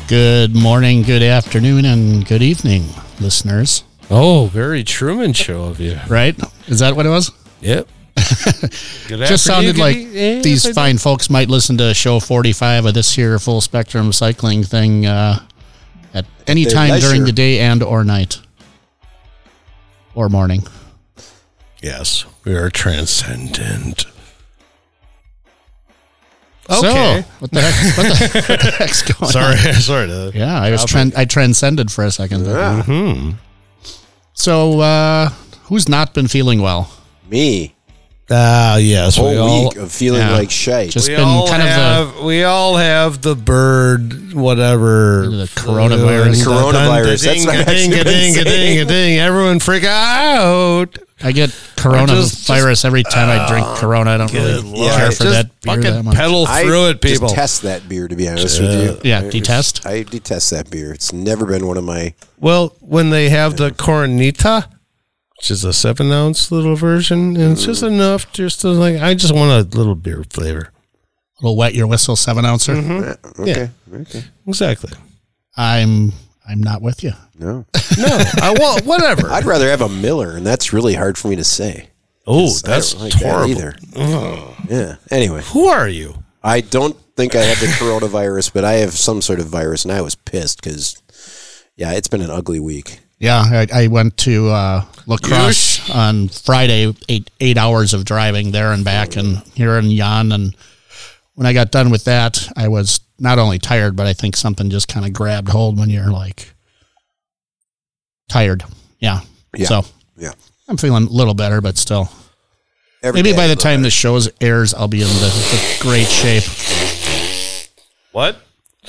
Good morning, good afternoon, and good evening, listeners. Oh, very Truman Show of you. Right? Is that what it was? Yep. Just sounded like these fine folks might listen to show 45 of this here full spectrum cycling thing at any time during the day and or night. Or morning. Yes, we are transcendent. Okay. So, what the heck's going on? Sorry. Yeah, I transcended for a second. Yeah. Mm-hmm. So, who's not been feeling well? Me. Yes. Whole week of feeling like shite. Just been we all have the bird, whatever. The coronavirus. Coronavirus. That's not ding. Everyone freak out. I get coronavirus every time I drink Corona. I don't really care for that beer that much. Pedal through it, people. I detest that beer, to be honest with you. Yeah, detest? I detest that beer. It's never been one of my... Well, when they have the Coronita, which is a 7-ounce little version, and it's just enough just to I just want a little beer flavor. A little wet your whistle 7-ouncer. Mm-hmm. Okay. Exactly. I'm not with you. No. I want whatever. I'd rather have a Miller, and that's really hard for me to say. Oh, that's I don't like horrible. that either. Yeah. Anyway. Who are you? I don't think I have the coronavirus, but I have some sort of virus, and I was pissed because, it's been an ugly week. Yeah, I went to La Crosse on Friday, 8 hours of driving there and back, and here in Jan. And when I got done with that, I was not only tired, but I think something just kind of grabbed hold when you're tired. Yeah. So I'm feeling a little better, but still. Maybe by the time this show airs, I'll be in the great shape. What?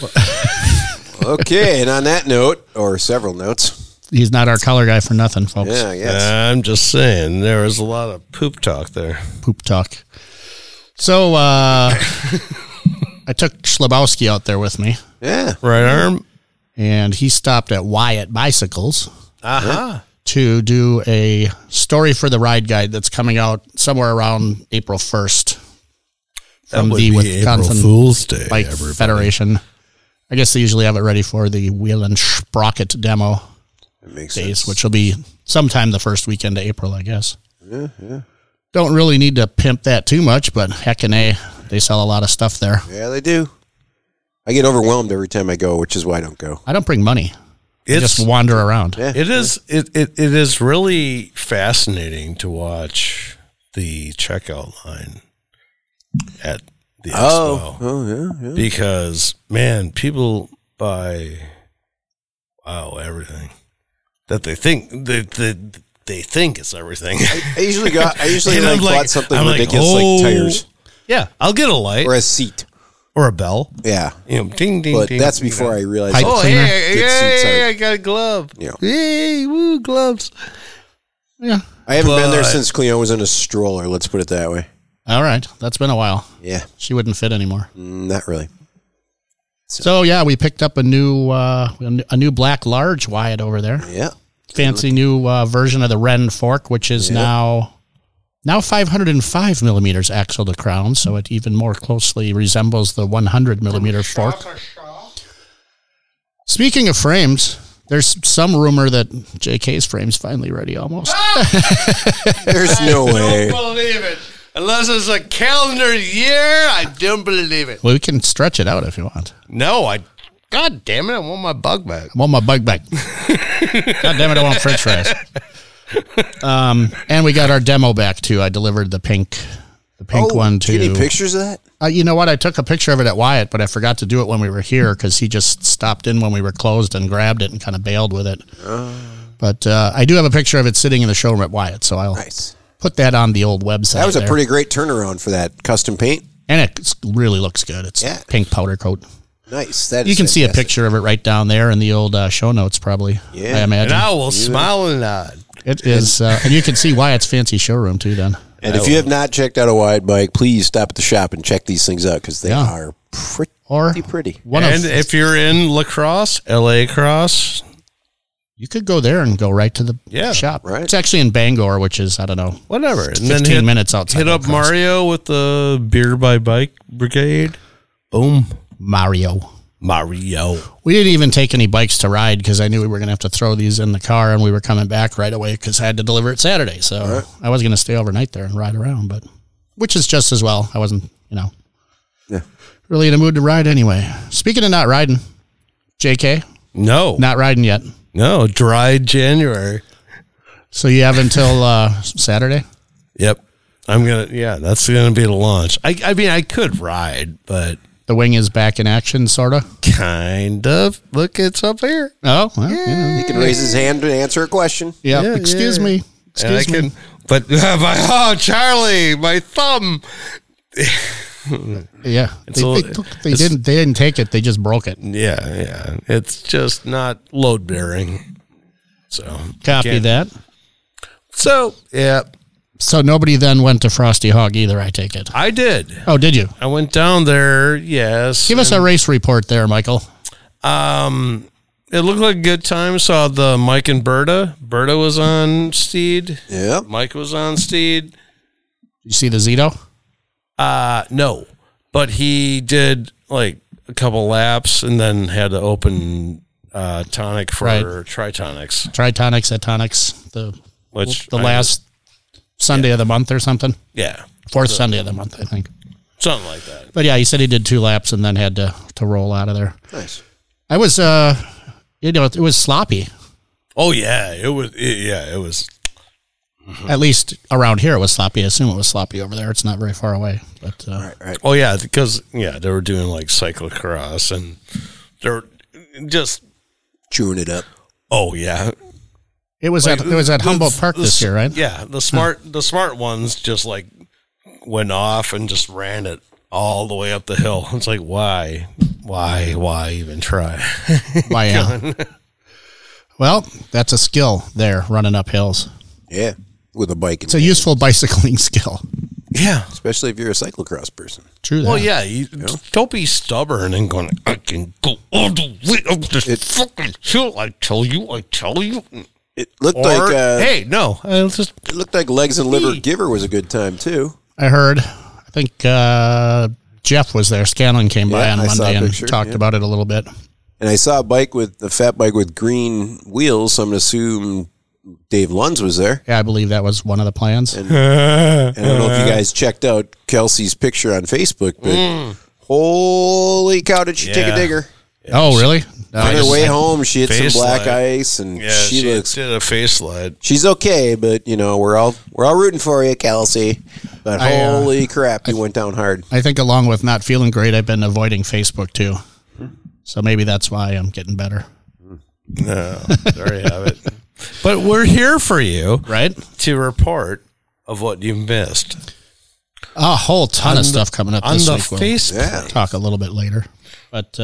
Okay, and on that note, or several notes. He's not our color guy for nothing, folks. Yeah, yes. I'm just saying, there was a lot of poop talk there. Poop talk. So, I took Schlabowski out there with me. Yeah. Right arm. And he stopped at Wyatt Bicycles Uh-huh. to do a story for the ride guide that's coming out somewhere around April 1st from the Wisconsin April Fool's Day, Bike Federation. I guess they usually have it ready for the Wheel and Sprocket demo days, which will be sometime the first weekend of April, I guess. Yeah. Don't really need to pimp that too much, but heckin' they sell a lot of stuff there. Yeah, they do. I get overwhelmed every time I go, which is why I don't go. I don't bring money. I just wander around. Yeah. It is really fascinating to watch the checkout line at the expo. Oh, yeah. Because, man, people buy everything that they think they think it's everything. I usually bought something ridiculous like tires. Yeah, I'll get a light Or a seat. or a bell. Yeah. Ding ding But ding. that's before I realized. Pipe cleaner. Hey, I got a glove. Yeah. Hey, woo, gloves. Yeah. I haven't been there since Cleo was in a stroller. Let's put it that way. All right. That's been a while. Yeah. She wouldn't fit anymore. Not really. So yeah, we picked up a new black large Wyatt over there. Yeah. Fancy new version of the Wren fork, which is now 505 millimeters axle to crown, so it even more closely resembles the 100 millimeter fork. Speaking of frames, there's some rumor that JK's frame's finally ready almost. There's no way. I don't believe it. Unless it's a calendar year, I don't believe it. Well, we can stretch it out if you want. No, God damn it, I want my bug back. I want my bug back. God damn it, I want French fries. And we got our demo back too. I delivered the pink one to. Did you get any pictures of that? You know what? I took a picture of it at Wyatt, but I forgot to do it when we were here because he just stopped in when we were closed and grabbed it and kind of bailed with it. But I do have a picture of it sitting in the showroom at Wyatt, so I'll put that on the old website. That was a pretty great turnaround for that custom paint. And it really looks good. It's pink powder coat. Nice. You can see a picture of it right down there in the old show notes, probably. Yeah. I imagine. And I will smile and nod. It is, and you can see Wyatt's fancy showroom too. Then, and if you have not checked out a Wyatt bike, please stop at the shop and check these things out because they are pretty. If you're in La Crosse, LA Crosse, you could go there and go right to the shop. Right. It's actually in Bangor, which is, I don't know, whatever. And 15 then minutes outside. Hit up Mario with the Beer by Bike Brigade. Boom. Mario. Mario. We didn't even take any bikes to ride because I knew we were going to have to throw these in the car, and we were coming back right away because I had to deliver it Saturday. So I was going to stay overnight there and ride around, but which is just as well. I wasn't, really in a mood to ride anyway. Speaking of not riding, JK, No. not riding yet. No, dry January. So you have until Saturday? Yep. That's going to be the launch. I mean, I could ride, but The wing is back in action, sort of? kind of. Look, it's up here. Oh, well, He can raise his hand to answer a question. yeah. Yeah, Excuse yeah. me. And I Excuse me. can, but Charlie, my thumb. Yeah. They didn't take it. They just broke it. Yeah. It's just not load bearing. So Copy can't- that. So yeah, So nobody then went to Frosty Hog either, I take it. I did. Oh, did you? I went down there. Yes. Give us a race report there, Michael. It looked like a good time. Saw the Mike and Berta. Berta was on Steed. Yep. Mike was on Steed. You see the Zito? No, but he did like a couple laps and then had to open tonic for Right. Tritonics, Tritonics at Tonics, the last Sunday of the month or something. Yeah, Fourth Sunday of the month, I think. something like that. But yeah, he said he did 2 laps and then had to roll out of there. Nice. I was, it was sloppy. Oh yeah, it was. At least around here it was sloppy. I assume it was sloppy over there. It's not very far away. But Right. Oh yeah, because they were doing like cyclocross and they're just. Chewing it up. Oh yeah, it was Like, at Humboldt Park this year, right? Yeah, the smart ones just like went off and just ran it all the way up the hill. It's like why even try? Why, yeah. Well, that's a skill there, running up hills. Yeah. With a bike. It's a useful bicycling skill. Yeah. Especially if you're a cyclocross person. True. Well, that. yeah. You don't be stubborn and going. I can go all the way up this fucking hill. I tell you. It looked Or like hey, no. it looked like Legs and Liver Giver was a good time too. I heard. I think Jeff was there. Scanlon came by Yeah, on I saw a Monday and picture, talked yeah. about it a little bit. And I saw a fat bike with green wheels, so I'm gonna assume Dave Lunds was there. Yeah, I believe that was one of the plans. And I don't know if you guys checked out Kelsey's picture on Facebook, but holy cow, did she take a Yeah. digger? Oh, really? No, On her way home, she hit some Face black slide. ice, and Yeah, she she looks. did a face slide. She's okay, but we're all rooting for you, Kelsey. But holy crap, you went down hard. I think along with not feeling great, I've been avoiding Facebook too. So maybe that's why I'm getting better. No, there you have it. But we're here for you, Right? to report of what you missed A whole ton of stuff coming up on this the week. We'll face. Yeah. talk a little bit later. But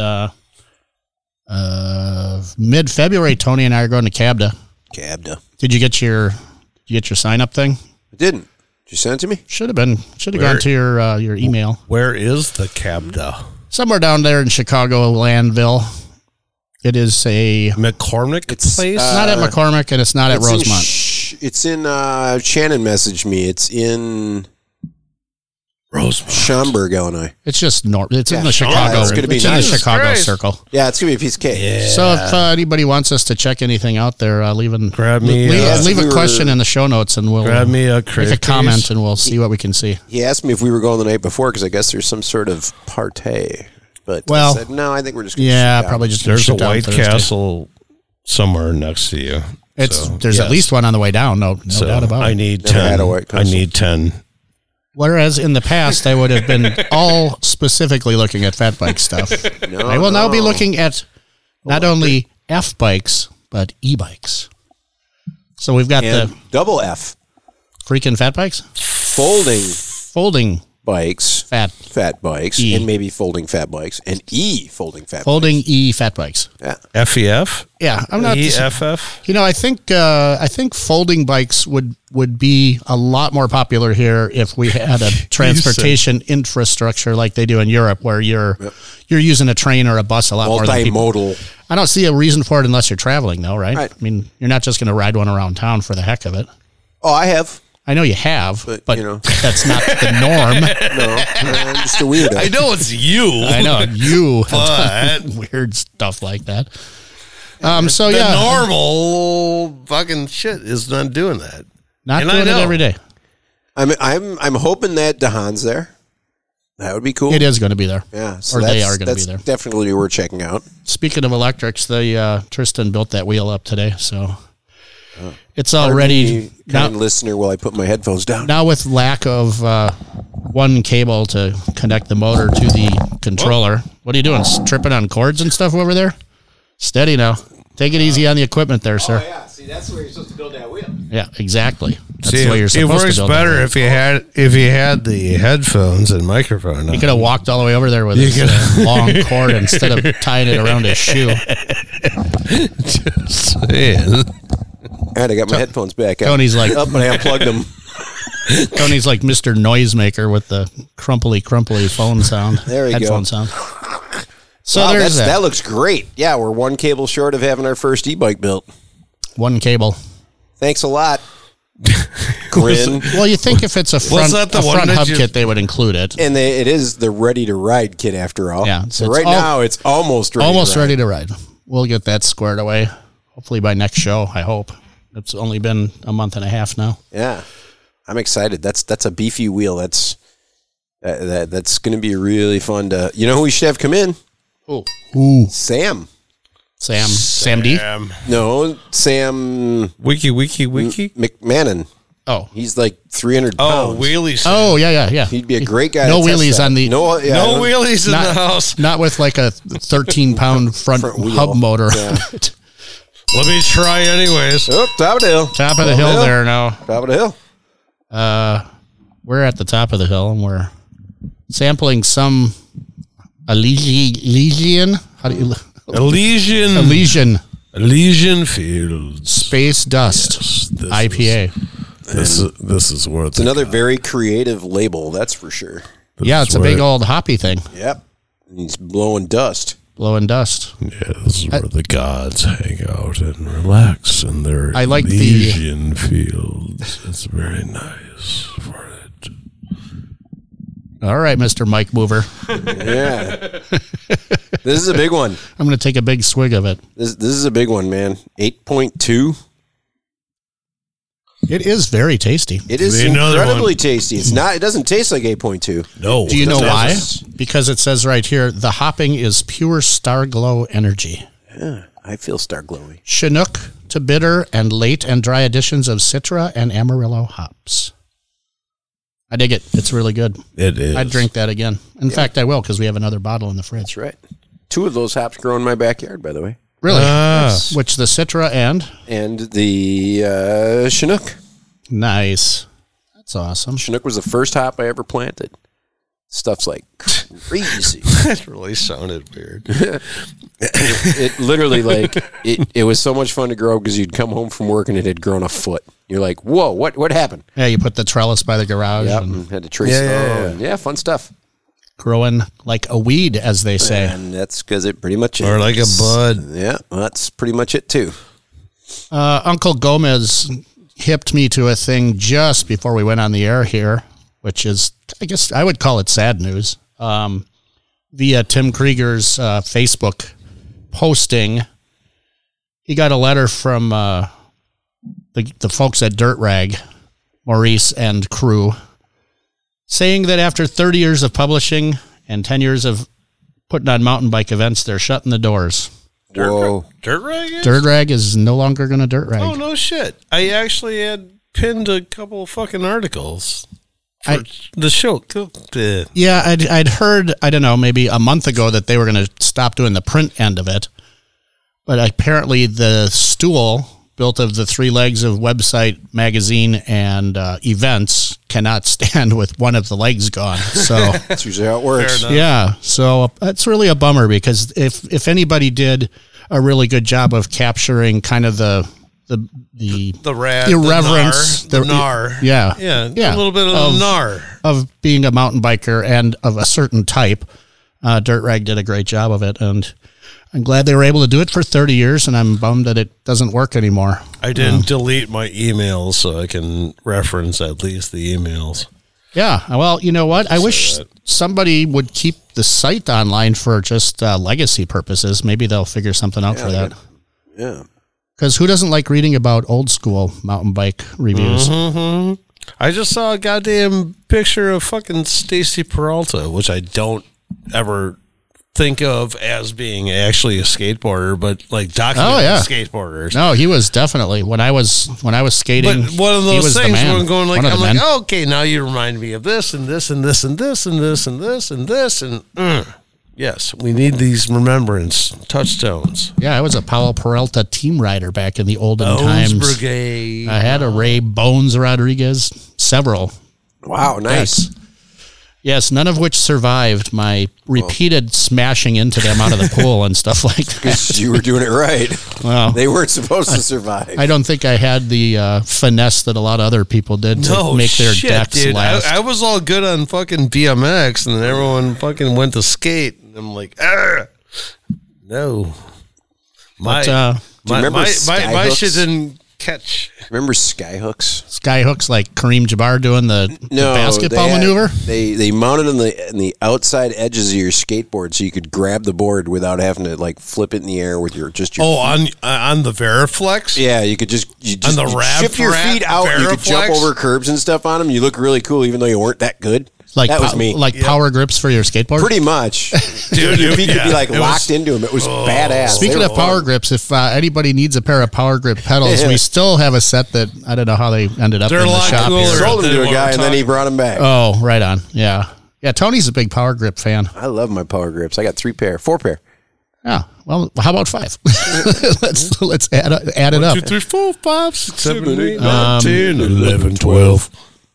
mid-February, Tony and I are going to Cabda. Cabda. Did you get your sign-up thing? I didn't. Did you send it to me? Should have gone to your email. Where is the Cabda? Somewhere down there in Chicago, Landville. It is a... McCormick It's, place? It's not at McCormick, and it's not at Rosemont. It's in Shannon messaged me. It's in Rosemont. Schaumburg, Illinois. It's just north. It's in the Yeah, Chicago. it's gonna be it's in the nice. Chicago Christ. circle. Yeah, it's gonna be a piece of cake. Yeah. So if anybody wants us to check anything out there, leave Grab me, leave we a were- question in the show notes, and we'll Grab me a make a crate comment, piece. and we'll see what we can see. He asked me if we were going the night before because I guess there's some sort of partay. But Well, I said no. I think we're just gonna Yeah, shoot down. probably just There's a shoot down White Thursday. Castle somewhere next to you. There's at least one on the way down. No doubt about I it. need Never 10. had a White I Castle. need 10. Whereas in the past, I would have been all specifically looking at fat bike stuff. I will now be looking at not only F bikes but e bikes. So we've got And the double F freaking fat bikes, folding bikes, fat bikes, E. and maybe folding fat bikes, and folding fat folding bikes. e fat bikes. Yeah. FEF? Yeah, I'm not. EFF? I think folding bikes would be a lot more popular here if we had a transportation infrastructure like they do in Europe, where you're using a train or a bus a lot more than people. Multimodal. I don't see a reason for it unless you're traveling, though, right? Right. I mean, you're not just going to ride one around town for the heck of it. Oh, I have. I know you have, but you know. that's not the norm. No, I'm just a weirdo. I know it's you. I know you But- have weird stuff like that. So The yeah, normal fucking shit is not doing that. not and doing I it know. every day. I'm hoping that DeHaan's there. That would be cool. It is going to be there. Yeah, so Or they that's- are gonna be that's there. Definitely worth checking out. Speaking of electrics, Tristan built that wheel up today, so it's all ready. Kind Now, listener, while I put my headphones down. now with lack of one cable to connect the motor to the controller, what are you doing? Tripping on cords and stuff over there? Steady now. Take it easy on the equipment there, sir. yeah, see, that's where you're supposed to build that wheel. Yeah, exactly. That's See, the way you're it supposed works to build better it. if you had the headphones and microphone. He could have walked all the way over there with his long cord instead of tying it around his shoe. Just saying. All right, I got my headphones back up. Tony's like Up, but I unplugged them. Tony's like Mr. Noisemaker with the crumply phone sound. There we go. Headphone sound. So Wow, there's that looks great. Yeah, we're one cable short of having our first e-bike built. one cable. Thanks a lot. Grin. Well, you think if it's a front, that the a one front that hub you- kit, they would include it. And it is the ready to ride kit after all. Yeah, So so right it's all- now it's almost ready. Almost to ride. ready to ride. We'll get that squared away. Hopefully by next show, I hope. It's only been a month and a half now. Yeah, I'm excited. That's a beefy wheel. That's going to be really fun to. You know who we should have come in? Ooh. Sam. Sam D? No, Sam Wiki. McMahon. Oh. He's like 300 Oh, pounds. wheelies. Oh, yeah. He'd be a great guy. No to test wheelies that. on the- no, yeah, No wheelies in the house. Not with like a 13-pound front wheel. hub motor. Yeah. Let me try anyways. Oh, top of the hill. Top of the hill there now. Top of the hill. We're at the top of the hill and we're sampling some Elysian. How do you Elysian Fields. Space Dust This IPA? This is worth It's another very creative label, that's for sure. Yeah, it's a big old hoppy thing, Yep. And he's blowing dust. blowing dust. Yeah, this is where the gods hang out and relax in their I like the- Elysian Fields. It's very nice for it. All right, Mr. Mike Mover. Yeah. This is a big one. I'm going to take a big swig of it. This is a big one, man. 8.2. It is very tasty. It is Be another incredibly one. tasty. It's not. It doesn't taste like 8.2. No. Do you know why? doesn't. Because it says right here, the hopping is pure Star Glow energy. Yeah, I feel star glowy. Chinook to bitter and late and dry additions of Citra and Amarillo hops. I dig it. It's really good. It is. I'd drink that again. In fact, I will because we have another bottle in the fridge. That's right. 2 of those hops grow in my backyard, by the way. Really? Ah. Which the Citra and? And the Chinook. Nice. That's awesome. Chinook was the first hop I ever planted. Stuff's like crazy. That really sounded weird. It literally it was so much fun to grow because you'd come home from work and it had grown a foot. You're like, whoa, what happened? Yeah, you put the trellis by the garage Yep, and and had to trace Yeah. yeah, fun stuff. growing like a weed, as they say. And that's because it pretty much Or like a is. bud. Yeah, well, that's pretty much it too. Uncle Gomez hipped me to a thing just before we went on the air here, which is, I guess I would call it sad news. Via Tim Krieger's Facebook posting, he got a letter from the folks at Dirt Rag, Maurice and crew, saying that after 30 years of publishing and 10 years of putting on mountain bike events, they're shutting the doors. Whoa. Dirt rag is? Dirt Rag is no longer going to dirt rag. Oh, no shit. I actually had pinned a couple fucking articles for the show. Yeah, I'd heard, I don't know, maybe a month ago that they were going to stop doing the print end of it. But apparently the stool built of the 3 legs of website, magazine, and events cannot stand with one of the legs gone. So, That's usually how it works. Fair enough. yeah, so that's really a bummer because if anybody did a really good job of capturing kind of the Rat, irreverence, the nar. yeah, Yeah, a little bit of nar. of being a mountain biker and of a certain type, Dirt Rag did a great job of it, and I'm glad they were able to do it for 30 years, and I'm bummed that it doesn't work anymore. I didn't delete my emails, so I can reference at least the emails. Yeah, well, you know what? I wish somebody would keep the site online for just legacy purposes. Maybe they'll figure something out for that. Yeah. Because who doesn't like reading about old school mountain bike reviews? Mm-hmm. I just saw a goddamn picture of fucking Stacy Peralta, which I don't ever think of as being actually a skateboarder, but like documented skateboarders. No, he was definitely when I was skating. But one of he those was the things man. where I'm going like, One of I'm the like, men. oh, okay, now you remind me of this and this and this and this and this and this and this and yes, we need these remembrance touchstones. Yeah, I was a Paulo Peralta team rider back in the olden Bones times. Brigade. I had a Ray Bones Rodriguez, several. Wow, nice. Yes, none of which survived my repeated smashing into them out of the pool and stuff like that. Because you were doing it right. Well, They weren't supposed to survive. I don't think I had the finesse that a lot of other people did to make their decks dude. last. I was all good on fucking BMX, and then everyone fucking went to skate, and I'm like, no. But, remember my Skyhooks? shit didn't catch. Remember Skyhooks? Skyhooks like Kareem Jabbar doing the basketball maneuver. They mounted in the outside edges of your skateboard, so you could grab the board without having to like flip it in the air with your Oh, on the Veriflex. Yeah, you just on the shift your feet out. You could jump over curbs and stuff on them. You look really cool, even though you weren't that good. Like that was me. Like power grips for your skateboard. Pretty much, dude. Your feet could be like locked into them. It was badass. Speaking of power grips, if anybody needs a pair of power grip pedals, we still have a set that I don't know how they ended up in the shop here. Sold them to a guy, and then he brought them back. Oh, right on. Yeah. Tony's a big power grip fan. I love my power grips. I got 4 pair. Yeah. Well, how about 5? let's add it up. 1, 2, 3, 4, 5, 6, 7, 8, 9, 10, 11, 12.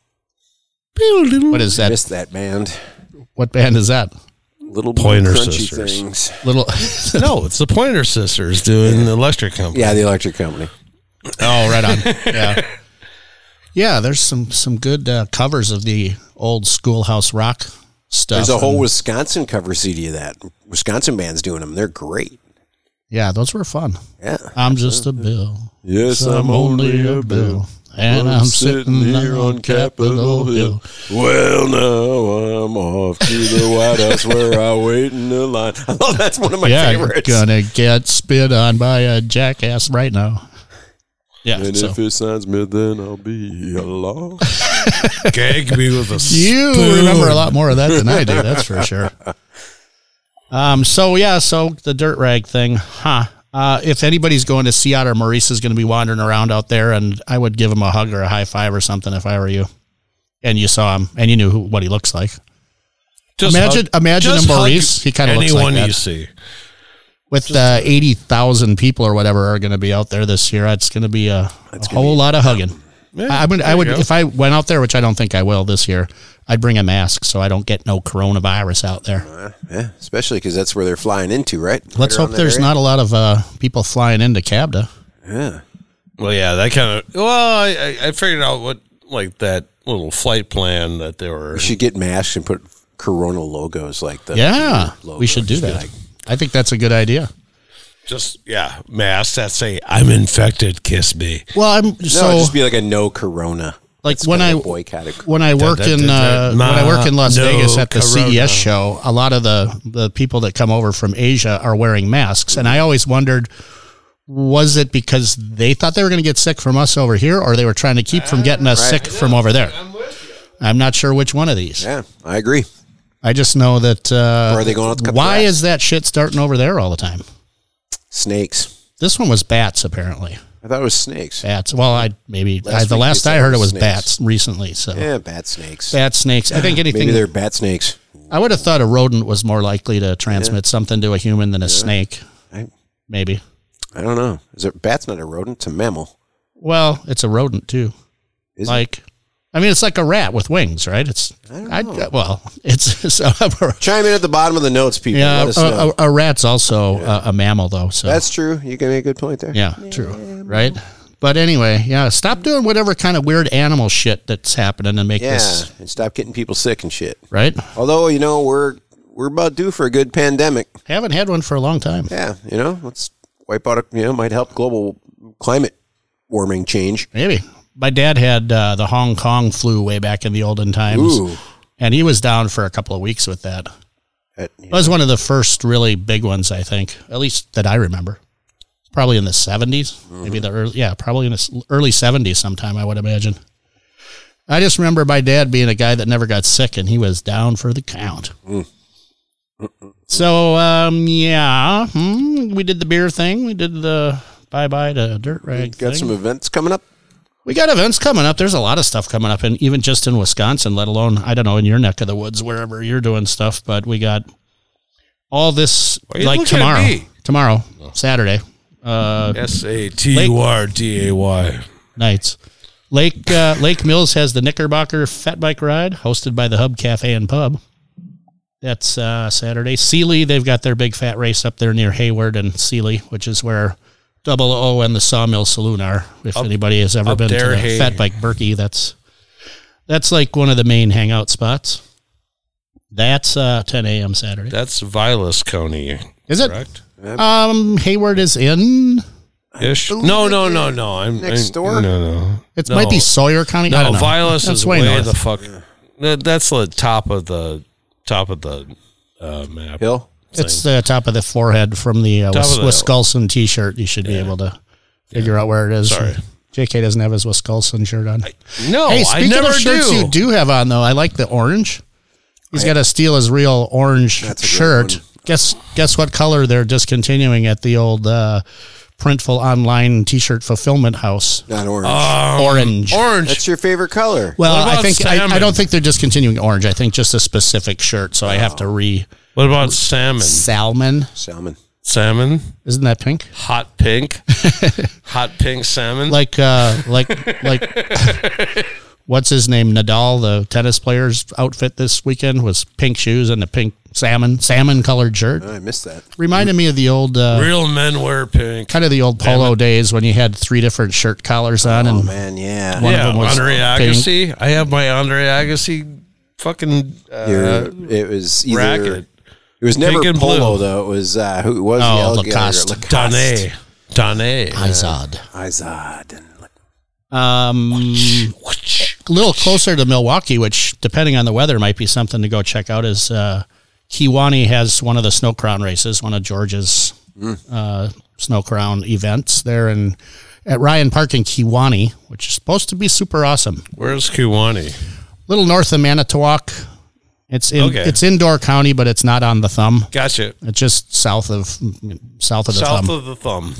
What is that? Missed that band. What band is that? Little Pointer crunchy Sisters. Things. Little. No, it's the Pointer Sisters doing the electric company. Yeah, the electric company. Oh, right on. Yeah. Yeah, there's some good covers of the old Schoolhouse Rock stuff. There's a whole Wisconsin cover CD of that. Wisconsin band's doing them. They're great. Yeah, those were fun. Yeah. I'm just a bill. Yes, I'm only a bill. And I'm sitting here on Capitol Hill. Well, now I'm off to the White House where I wait in the line. Oh, that's one of my favorites. Gonna get spit on by a jackass right now. Yeah, and if it signs me, then I'll be alone. Gag me with a spoon. You remember a lot more of that than I do, that's for sure. So the Dirt Rag thing, if anybody's going to see Otter, Maurice is going to be wandering around out there, and I would give him a hug or a high five or something if I were you. And you saw him, and you knew what he looks like. Imagine a Maurice. He kind of looks like that. Anyone you see. With 80,000 people or whatever are going to be out there this year, it's going to be a whole lot of hugging. Yeah, I would if I went out there, which I don't think I will this year, I'd bring a mask so I don't get no coronavirus out there. Yeah, especially because that's where they're flying into, right? Let's hope there's not a lot of people flying into Cabda. Yeah. Well, yeah, that kind of. Well, I figured out what like that little flight plan that they were. We should get masks and put Corona logos like that. Yeah, we should do that. I think that's a good idea. Just masks that say "I'm infected, kiss me." Well, just be like a no Corona. Like when I work in Las Vegas at the CES show, a lot of the people that come over from Asia are wearing masks, and I always wondered, was it because they thought they were going to get sick from us over here, or they were trying to keep from getting us sick from over there? I'm not sure which one of these. Yeah, I agree. I just know that. Or are they going out why is that shit starting over there all the time? Snakes. This one was bats, apparently. I thought it was snakes. Bats. Well, the last I heard it was bats recently. So yeah, bat snakes. Bat snakes. I think anything. Maybe they're bat snakes. I would have thought a rodent was more likely to transmit something to a human than a snake. Maybe. I don't know. Bat's not a rodent? It's a mammal. Well, it's a rodent too. Is it? It's like a rat with wings, right? It's chime in at the bottom of the notes, people. Yeah, a rat's also a mammal, though. So that's true. You can make a good point there. Yeah, true. Right. But anyway, stop doing whatever kind of weird animal shit that's happening and make this. And stop getting people sick and shit. Right. Although we're we're about due for a good pandemic. Haven't had one for a long time. Yeah, let's wipe out. Might help global climate warming change. Maybe. My dad had the Hong Kong flu way back in the olden times. Ooh. And he was down for a couple of weeks with that. It was one of the first really big ones, I think, at least that I remember. Probably in the 70s, maybe probably in the early 70s sometime, I would imagine. I just remember my dad being a guy that never got sick, and he was down for the count. So, we did the beer thing. We did the bye-bye to Dirt Rag thing. Got some events coming up? We got events coming up. There's a lot of stuff coming up, and even just in Wisconsin, let alone, I don't know, in your neck of the woods, wherever you're doing stuff, but we got all this, like tomorrow, Saturday. SATURDAY. Nights. Lake Mills has the Knickerbocker Fat Bike Ride, hosted by the Hub Cafe and Pub. That's Saturday. Sealy, they've got their big fat race up there near Hayward and Sealy, which is where Double O and the Sawmill Saloon are. If anybody has ever been to the Fat Bike Berkey, that's like one of the main hangout spots. That's 10 a.m. Saturday. That's Vilas County. Is it? Correct? Hayward is in... Ish. No. Next door? No. It might be Sawyer County. No, Vilas is way north. the fuck. That's the top of the map. Hill? It's the top of the forehead from the Wisconsin T-shirt. You should be able to figure out where it is. Sorry. JK doesn't have his Wisconsin shirt on. Hey, speaking I never of shirts do. you do have on, though, I like the orange. He's got to steal his real orange shirt. Guess what color they're discontinuing at the old Printful online T-shirt fulfillment house? Not orange. Orange. That's your favorite color. Well, I don't think they're discontinuing orange. I think just a specific shirt. So I have to What about salmon? Salmon. Salmon? Isn't that pink? Hot pink. Hot pink salmon. Like what's his name? Nadal, the tennis player's outfit this weekend was pink shoes and a pink salmon colored shirt. I missed that. Reminded me of the old real men wear pink. Kind of the old polo days when you had 3 different shirt collars on. Oh man, yeah. One of them was Andre Agassi. I have my Andre Agassi fucking it was either racket. It was never Pink and polo blue. though. It was who was the alligator? Lacoste. Donnay. Izod. A little closer to Milwaukee, which, depending on the weather, might be something to go check out, is Kewaunee has one of the Snow Crown races, one of George's Snow Crown events there at Ryan Park in Kewaunee, which is supposed to be super awesome. Where's Kewaunee? Little north of Manitowoc. It's indoor county, but it's not on the thumb. Gotcha. It's just south of the thumb. South of the thumb.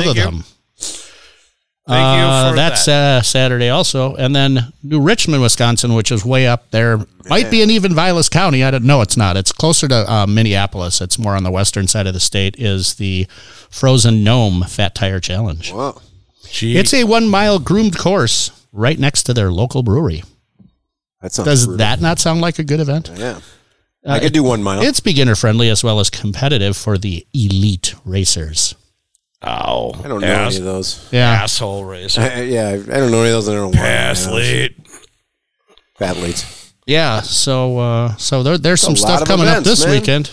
Thank you for that. That's Saturday also. And then New Richmond, Wisconsin, which is way up there. Might be in even Vilas County. I don't know. It's not. It's closer to Minneapolis. It's more on the western side of the state, is the Frozen Gnome Fat Tire Challenge. Wow. It's a 1 mile groomed course right next to their local brewery. Does that not sound like a good event? Yeah. I could do 1 mile. It's beginner friendly as well as competitive for the elite racers. Oh, I don't know any of those. Yeah. Asshole racer. I don't know any of those. I don't know Athletes. Yeah. So there's some stuff coming up this weekend.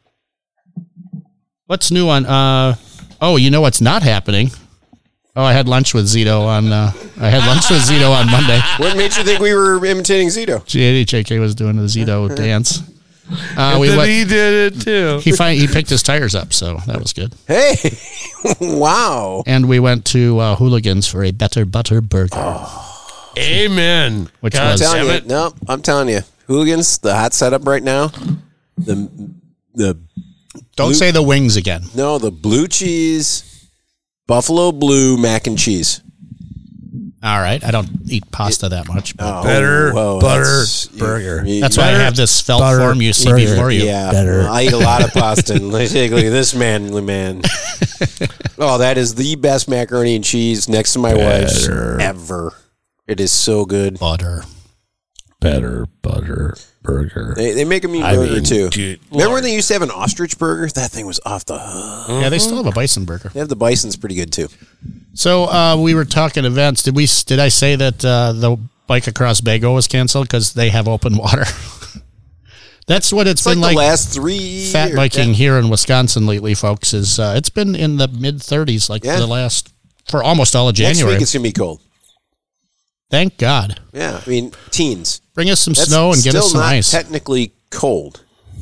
What's new on? You know what's not happening? Oh, I had lunch with Zito on Monday. What made you think we were imitating Zito? JK was doing the Zito dance. He did it too. He picked his tires up, so that was good. Hey, wow! And we went to Hooligans for a Better Butter Burger. Oh. Amen. Which I'm telling you, Hooligans, the hot setup right now. The don't say the wings again. No, the blue cheese, Buffalo Blue mac and cheese. All right, I don't eat pasta that much. But Better butter burger. That's why I have this felt form you see before you. Yeah, better. I eat a lot of pasta. And I take a look at this manly man. Oh, that is the best macaroni and cheese next to my wife's ever. It is so good. Better butter burger. They make a mean burger too. Dude, remember when they used to have an ostrich burger? That thing was off the hook. Yeah, they still have a bison burger. They have the bison's pretty good too. So we were talking events. Did I say that the Bike Across Bago was canceled because they have open water? That's what it's been like like the last 3 years. Fat biking here in Wisconsin lately, folks. Is it's been in the mid 30s for almost all of January. Next week it's gonna be cold. Thank God. Yeah, I mean teens. Bring us some snow and get us some ice. Technically cold.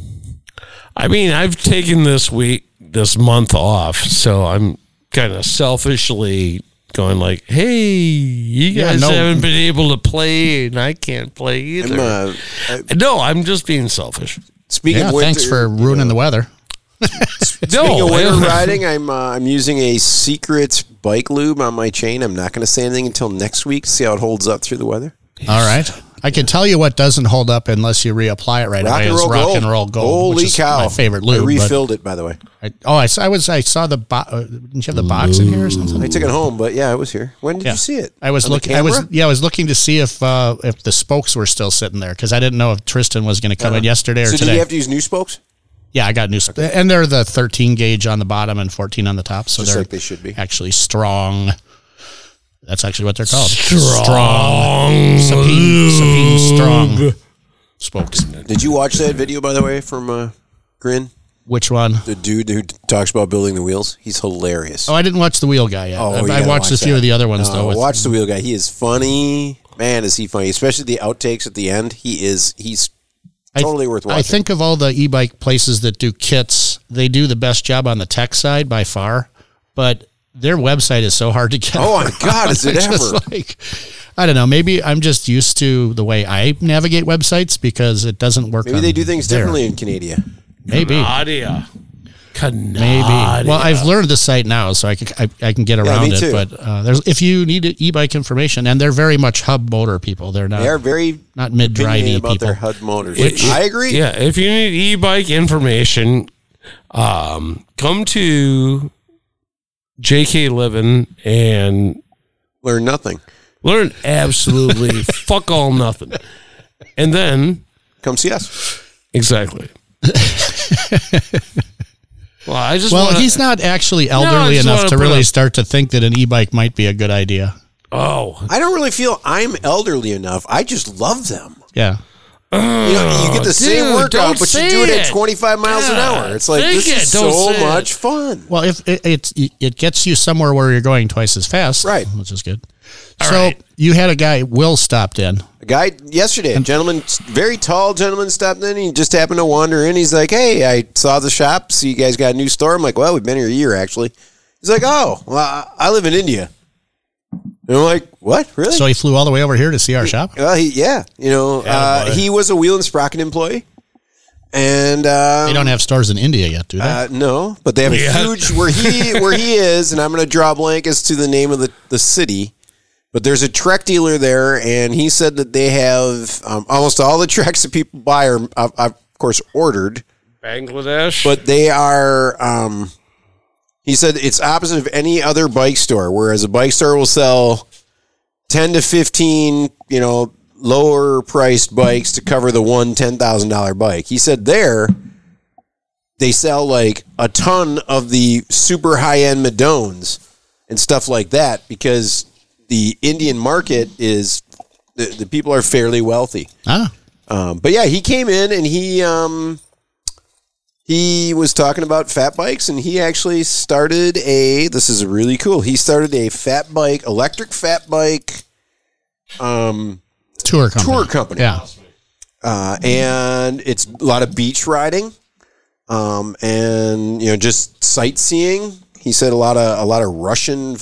I mean, I've taken this month off, so I'm kind of selfishly going like, hey, you guys haven't been able to play and I can't play either. I'm just being selfish. Speaking of winter, thanks for ruining the weather. Speaking of winter riding, I'm using a secret bike lube on my chain. I'm not going to say anything until next week to see how it holds up through the weather. All right. I can tell you what doesn't hold up unless you reapply it right away. It's Rock and Roll Gold. Holy which is cow. my favorite lube. I refilled it, by the way. I saw the box. Didn't you have the box in here or something? I took it home, but yeah, it was here. When did you see it? I was looking. I was looking to see if the spokes were still sitting there because I didn't know if Tristan was going to come in yesterday or today. So did you have to use new spokes? Yeah, I got new spokes. And they're the 13 gauge on the bottom and 14 on the top. So just they're like they should be. Actually strong. That's actually what they're called. Strong. Sabine strong spokes. Did you watch that video, by the way, from Grin? Which one? The dude who talks about building the wheels. He's hilarious. Oh, I didn't watch the wheel guy yet. I watched a few of the other ones, though. Watch the wheel guy. He is funny. Man, is he funny. Especially the outtakes at the end. He's totally worth watching. I think of all the e-bike places that do kits, they do the best job on the tech side by far, but their website is so hard to get. Oh my God, is it ever? I don't know. Maybe I'm just used to the way I navigate websites because it doesn't work. Maybe they do things differently in Canada. Maybe. Canada. Maybe. Well, I've learned the site now, so I can get around it. But if you need e-bike information, and they're very much hub motor people. They are very not mid-drivey about people. Their hub motors. I agree. Yeah, if you need e-bike information, come to JK Living and learn nothing. Learn absolutely fuck all nothing, and then come see us. Exactly. Well, he's not actually elderly enough to really start to think that an e-bike might be a good idea. Oh, I don't really feel I'm elderly enough. I just love them. Yeah. You get the same workout, but you do it at 25 miles an hour. It's like, this is so much fun. Well, if it gets you somewhere where you're going twice as fast, right? Which is good. You had a guy, Will, stopped in. A guy yesterday, a gentleman, very tall gentleman stopped in. He just happened to wander in. He's like, hey, I saw the shop. See you guys got a new store. I'm like, well, we've been here a year, actually. He's like, oh, well, I live in India. And I'm like, what? Really? So he flew all the way over here to see our shop? Well, he was a Wheel and Sprocket employee. And they don't have stores in India yet, do they? No, but they have a huge where he is, and I'm going to draw a blank as to the name of the city. But there's a Trek dealer there, and he said that they have almost all the Treks that people buy are, of course, ordered. Bangladesh. But they are, he said it's opposite of any other bike store, whereas a bike store will sell 10 to 15, lower priced bikes to cover the one $10,000 bike. He said they sell like a ton of the super high-end Madones and stuff like that because the Indian market is the people are fairly wealthy. But yeah, he came in and he was talking about fat bikes, and he actually started this is really cool. He started a electric fat bike tour company. Yeah. And it's a lot of beach riding, and just sightseeing. He said a lot of Russian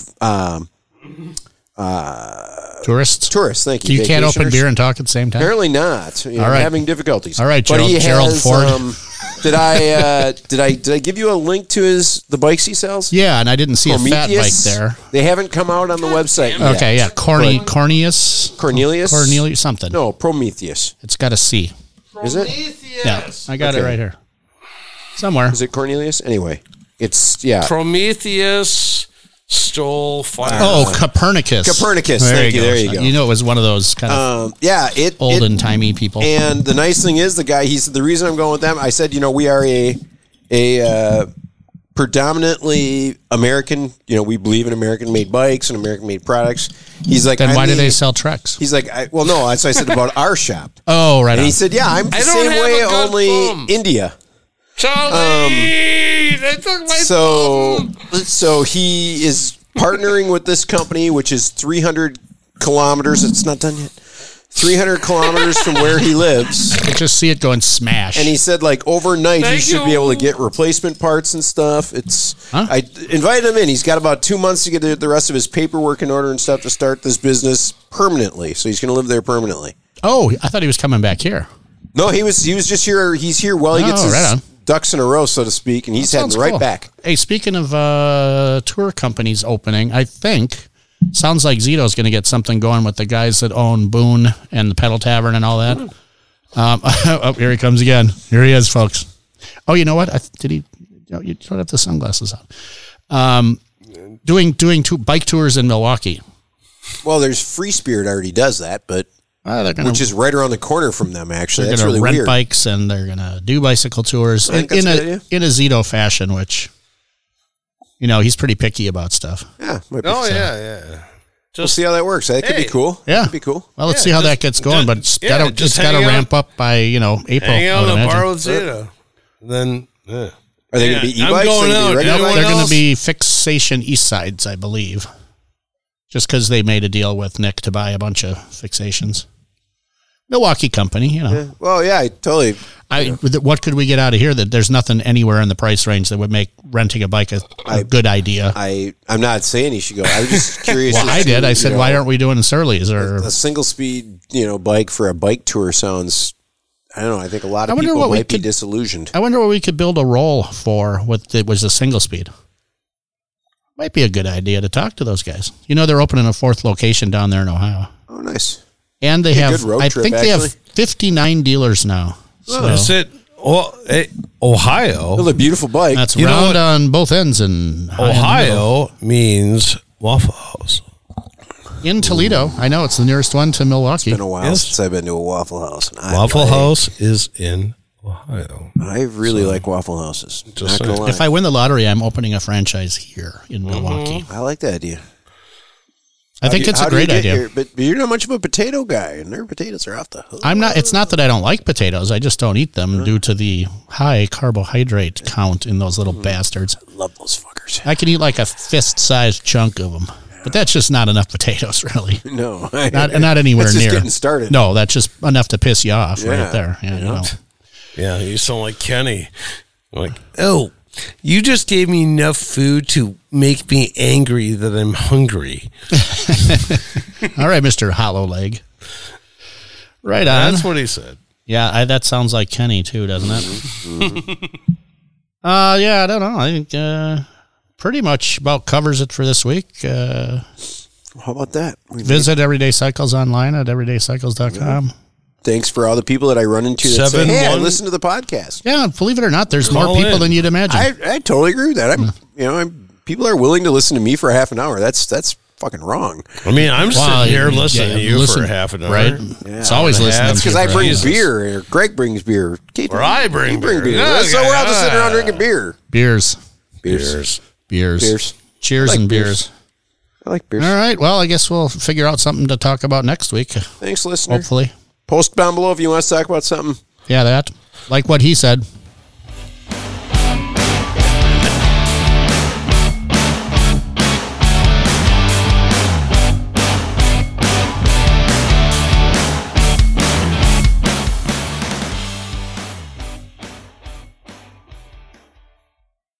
tourists. Thank you. You can't open beer and talk at the same time? Apparently not. All right. Having difficulties. All right, Gerald Ford. Did I give you a link to the bikes he sells? Yeah, and I didn't see Prometheus. a fat bike there. They haven't come out on the website yet. Okay, yeah. Cornelius something. No, Prometheus. It's got a C. Is it? Yeah, I got it right here. Somewhere. Is it Cornelius? Anyway, it's Prometheus stole fire. Oh, Copernicus. Thank you. There you go. You know, it was one of those kind of old and timey people. And the nice thing is, the guy, he said, the reason I'm going with them, I said, we are a predominantly American. You know, we believe in American-made bikes and American-made products. He's like, then why do they sell Treks? He's like, well, no, that's what I said about our shop. Oh, right. And he said, yeah, I'm the same way, only India. Charlie, they took my so he is partnering with this company, which is 300 kilometers. It's not done yet. 300 kilometers from where he lives. I could just see it going smash. And he said, like, overnight, he should be able to get replacement parts and stuff. I invited him in. He's got about 2 months to get the rest of his paperwork in order and stuff to start this business permanently. So he's going to live there permanently. Oh, I thought he was coming back here. No, he was just here. He's here while he gets his ducks in a row, so to speak, and he's heading right back. Hey, speaking of tour companies opening, I think... Sounds like Zito's going to get something going with the guys that own Boone and the Pedal Tavern and all that. Oh, here he comes again. Here he is, folks. Oh, you know what? You don't have the sunglasses on. Doing two bike tours in Milwaukee. Well, there's Free Spirit already does that, but which is right around the corner from them. Actually, that's really weird. Rent bikes and they're going to do bicycle tours in a Zito fashion, which. You know, he's pretty picky about stuff. Yeah. Yeah. We'll see how that works. That could be cool. Yeah. Could be cool. Well, let's see how that gets going, but it's got to ramp up by, April. Hang out on the borrowed Zito. Then, Are they going to be e-bikes? They're going to be Fixation East Sides, I believe. Just because they made a deal with Nick to buy a bunch of Fixations. Milwaukee company, Yeah. Well, yeah, totally. What could we get out of here that there's nothing anywhere in the price range that would make renting a bike a good idea? I'm not saying he should go. I was just curious. Well, I did. I said, why aren't we doing Surly's or a single speed, bike for a bike tour sounds. I don't know. I think a lot of people might be disillusioned. I wonder what we could build a roll for with it was a single speed. Might be a good idea to talk to those guys. They're opening a 4th location down there in Ohio. Oh, nice. And they have, I think they have 59 dealers now. So. Is it Ohio? Well, a beautiful bike. That's round on both ends. And Ohio means Waffle House. In Toledo. I know, it's the nearest one to Milwaukee. It's been a while since I've been to a Waffle House. Waffle House is in Ohio. I really like Waffle Houses. Not gonna lie. If I win the lottery, I'm opening a franchise here in Milwaukee. I like that idea. I think it's a great idea. But you're not much of a potato guy, and their potatoes are off the hook. I'm not. It's not that I don't like potatoes. I just don't eat them due to the high carbohydrate count in those little bastards. I love those fuckers. I can eat like a fist-sized chunk of them, but that's just not enough potatoes, really. No, not anywhere that's near. Just getting started. No, that's just enough to piss you off right there. Yeah, you sound like Kenny. Like, oh. You just gave me enough food to make me angry that I'm hungry. All right, Mr. Hollow Leg. Right on. That's what he said. Yeah, that sounds like Kenny too, doesn't it? Mm-hmm. Yeah, I don't know. I think pretty much about covers it for this week. How about that? Visit Everyday Cycles online at everydaycycles.com. Yeah. Thanks for all the people that I run into that say, hey, I listen to the podcast. Yeah, believe it or not, there's more people than you'd imagine. I totally agree with that. People are willing to listen to me for half an hour. That's fucking wrong. I mean, I'm sitting here listening to you for half an hour. Right? Yeah, it's always listening. That's because I bring beer, or Greg brings beer. Or I bring beer. So we're all just sitting around drinking beer. Beers. Cheers and beers. I like beers. All right. Well, I guess we'll figure out something to talk about next week. Thanks, listener. Hopefully. Post down below if you want us to talk about something. Yeah, that. Like what he said.